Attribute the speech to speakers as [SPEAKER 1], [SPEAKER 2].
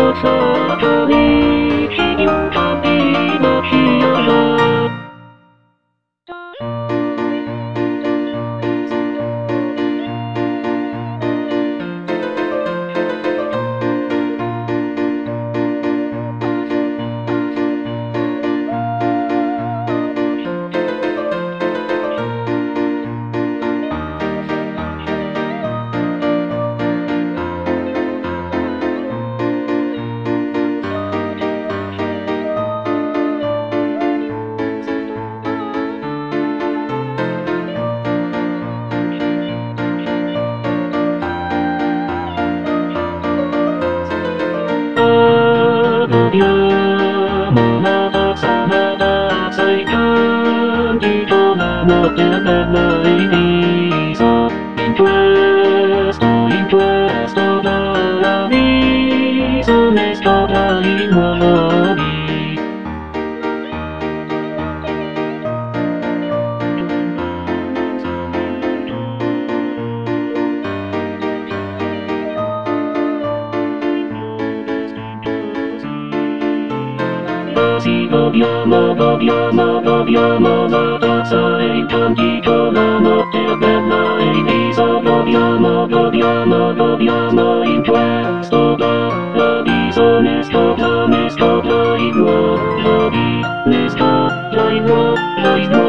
[SPEAKER 1] 外に日を旅の日よろ山が真田最短にとなってらないにさイントレストだにそれした大物に山が最短にとなってらないにさ山イントレストだにそれした大物に